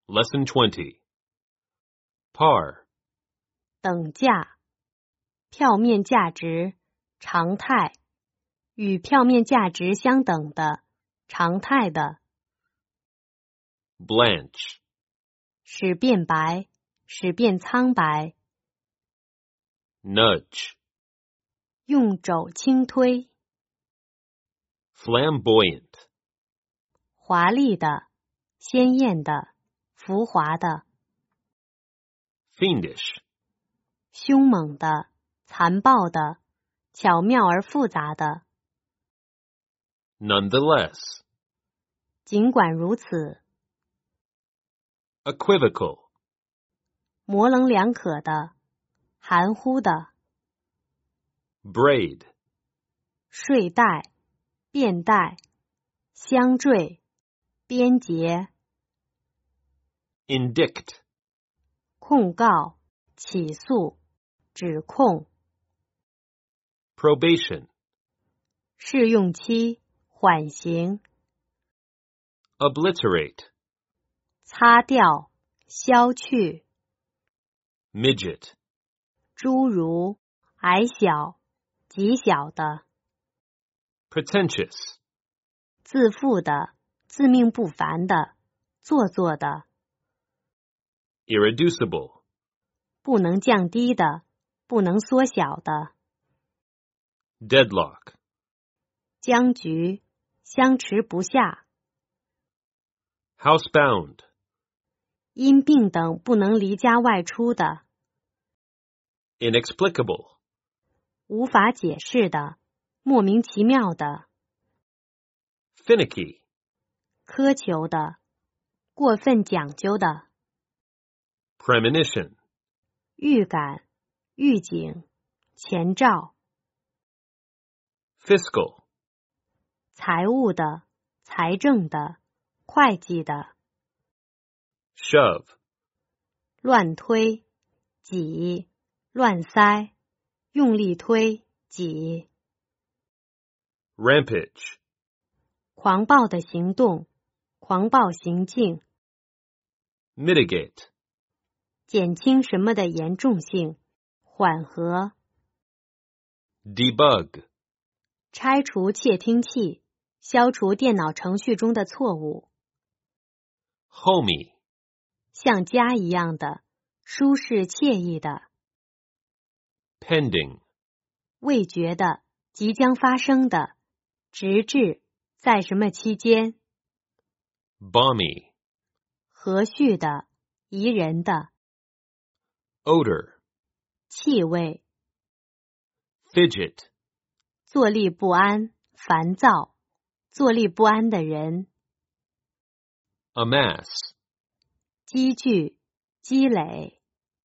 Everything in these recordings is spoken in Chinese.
Lesson 20. Par. 等价，票面价值，常态，与票面价值相等的，常态的。 Blanch. 使变白，使变苍白。 Nudge. 用肘轻推。 Flamboyant. 华丽的，鲜艳的，浮华的。 Fiendish. 凶猛的，残暴的，巧妙而复杂的。 Nonetheless. 尽管如此， Equivocal. 模棱两可的，含糊的。 Braid. 睡带，便带，相缀，编结。 Indict. 控告，起诉，指控。 Probation. 试用期，缓刑。 Obliterate. 擦掉，消去。 Midget. 诸如，矮小，极小的。 Pretentious. 自负的，自命不凡的，做作的。 Irreducible. 不能降低的，不能缩小的。 Deadlock. 僵局，相持不下。 Housebound. 因病等不能离家外出的。 Inexplicable. 无法解释的，莫名其妙的。 Finicky. 苛求的，过分讲究的。 Premonition. 预感，预警，前兆。 Fiscal. 财务的，财政的，会计的。 Shove. 乱推，挤，乱塞，用力推，挤。 Rampage. 狂暴的行动，狂暴行径。 Mitigate. 减轻什么的严重性，缓和。 Debug. 拆除窃听器，消除电脑程序中的错误。 Homey. 像家一样的，舒适惬意的。 Pending. 未决的，即将发生的，直至，在什么期间。 Balmy. 和煦的，宜人的。 Odor. 气味。 Fidget. 坐立不安，烦躁，坐立不安的人。 Amass. 积聚，积累。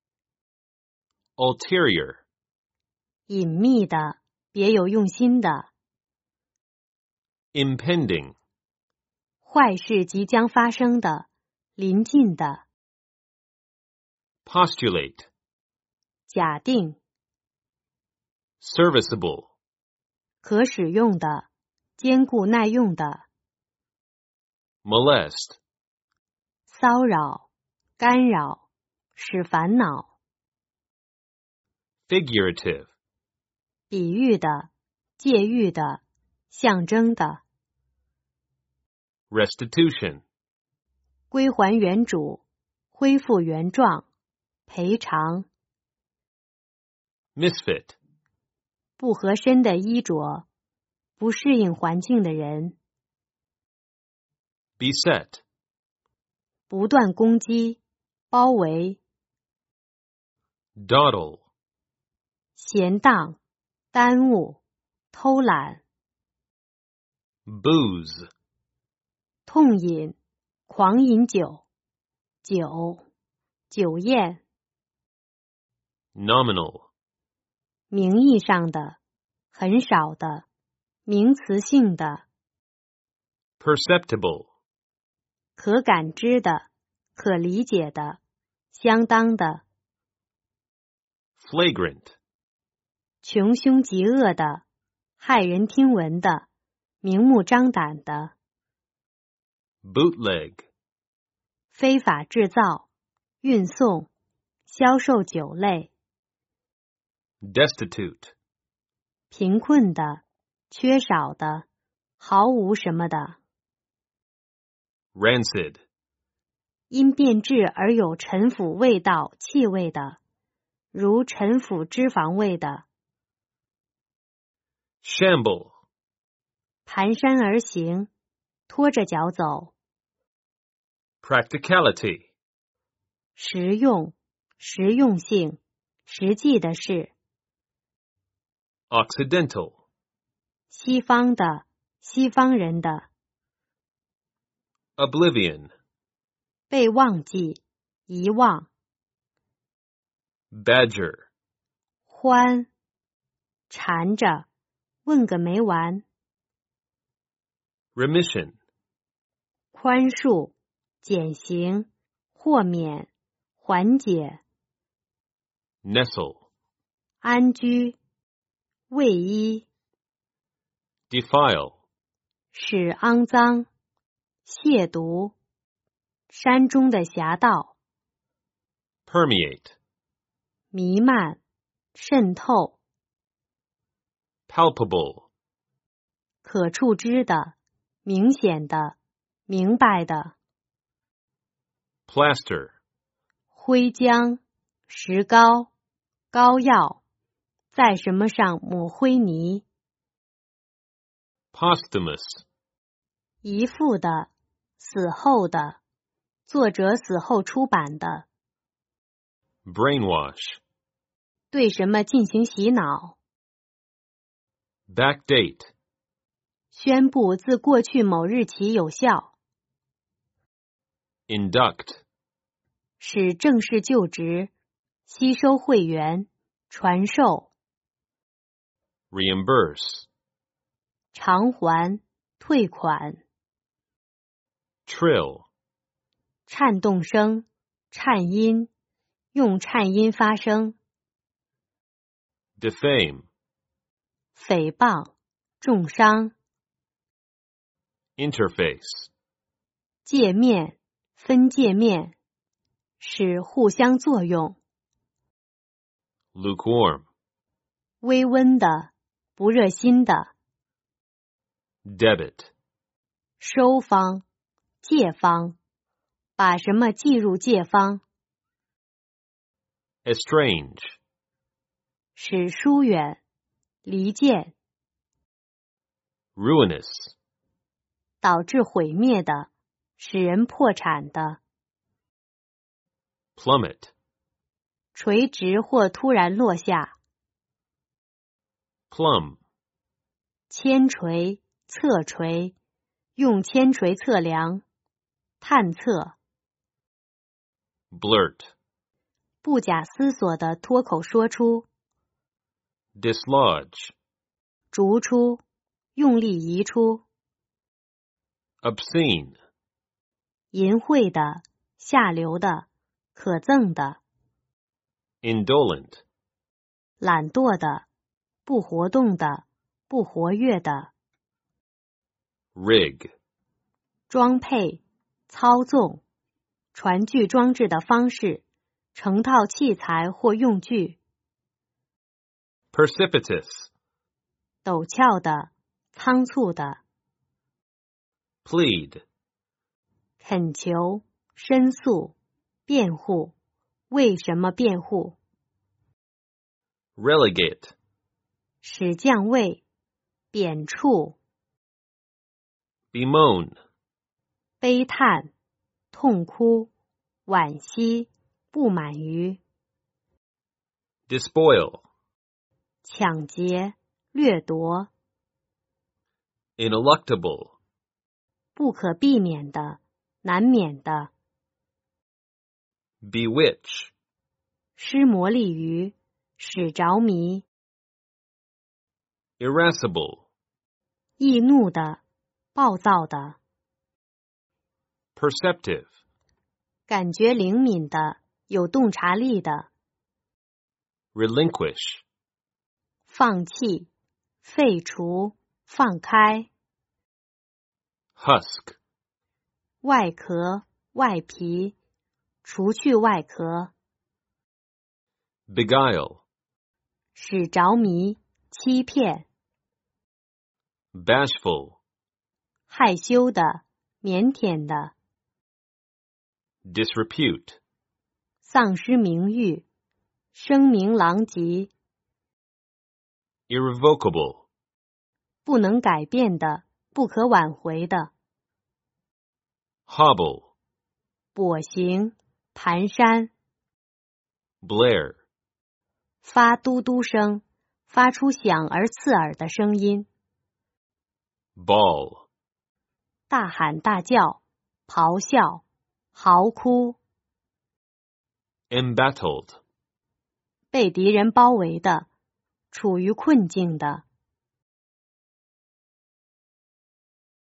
Ulterior. 隐秘的，别有用心的。 Impending. 坏事即将发生的，临近的。 Postulate. 假定。 Serviceable. 可使用的，坚固耐用的。 Molest. 骚扰，干扰，使烦恼。 Figurative. 比喻的，借喻的，象征的。 Restitution. 归还原主，恢复原状，赔偿。 Misfit. 不合身的衣着，不适应环境的人。 Beset. 不断攻击，包围。 Dawdle. 闲荡，耽误，偷懒。 Booze. 痛饮，狂饮酒，酒，酒宴。 Nominal. 名义上的，很少的，名词性的。 Perceptible. 可感知的，可理解的，相当的。 Flagrant. 穷凶极恶的，骇人听闻的，明目张胆的。 Bootleg. 非法制造、运送、销售酒类。 destitute, 贫困的、缺少的、毫无什么的。 rancid, 因变质而有陈腐味道、气味的，如陈腐脂肪味的。 shamble, 蹒跚而行，拖着脚走。 practicality, 实用、实用性、实际的事。 occidental, 西方的、西方人的。 oblivion, 被忘记、遗忘。 badger, 欢，缠着，问个没完。 remission, 宽恕、减刑、豁免、缓解。 nestle, 安居、卫衣。 defile, 使肮脏、亵渎。山中的狭道。 permeate, 弥漫、渗透。 palpable, 可触知的、明显的、明白的。 plaster, 灰浆、石膏、膏药，在什么上抹灰泥。 posthumous, 遗腹的、死后的，作者死后出版的。 brainwash, 对什么进行洗脑。 backdate, 宣布自过去某日起有效。 induct, 使正式就职，吸收会员，传授。 reimburse, 偿还、退款。 trill, 颤动声、颤音，用颤音发声。 defame, 诽谤、重伤。 interface, 界面、分界面，使互相作用。 lukewarm, 微温的、不热心的。 debit, 收方、借方，把什么计入借方。 estrange, 使疏远、离间。 ruinous, 导致毁灭的，使人破产的。 plummet, 垂直或突然落下。 plumb, 铅锤、测锤，用铅锤测量、探测。 blurt, 不假思索地脱口说出。 dislodge, 逐出，用力移出。 obscene, 淫秽的、下流的、可憎的。 indolent, 懒惰的、不活动的、不活跃的。 rig, 装配、操纵、传具装置的方式，成套器材或用具。 precipitous, 陡峭的、仓促的。 plead, 恳求、申诉、辩护，为什么辩护？ relegate, 使降位、贬黜、 bemoan, 悲叹、痛哭、惋惜、不满于。 despoil, 抢劫、掠夺。 ineluctable, 不可避免的、难免的。 bewitch, 施魔力于，使着迷。 irascible, 易怒的、暴躁的。 perceptive, 感觉灵敏的、有洞察力的。 relinquish, 放弃、废除、放开。 husk, 外壳、 外皮，除去外壳。 beguile, 使着迷，欺骗。 bashful, 害羞的，腼腆的。 disrepute, 丧失名誉，声名狼藉。 irrevocable, 不能改变的，不可挽回的。 hobble, 跛行，蹒跚。 blare, 发嘟嘟声，发出响而刺耳的声音。 bawl, 大喊大叫，咆哮，嚎哭。 embattled, 被敌人包围的，处于困境的。